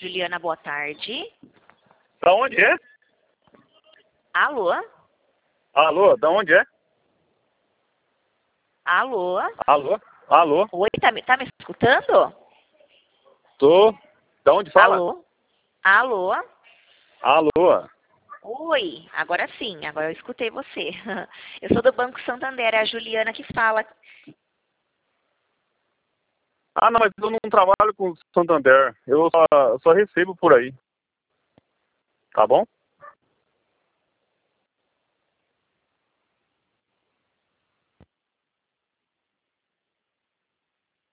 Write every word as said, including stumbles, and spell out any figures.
Juliana, boa tarde. Da onde é? Alô? Alô, da onde é? Alô? Alô? Alô? Oi, tá, me- tá me escutando? Tô. Da onde fala? Alô? Alô? Alô? Oi, agora sim, agora eu escutei você. Eu sou do Banco Santander, é a Juliana que fala. Ah, não, mas eu não trabalho com Santander. Eu só, só recebo por aí. Tá bom?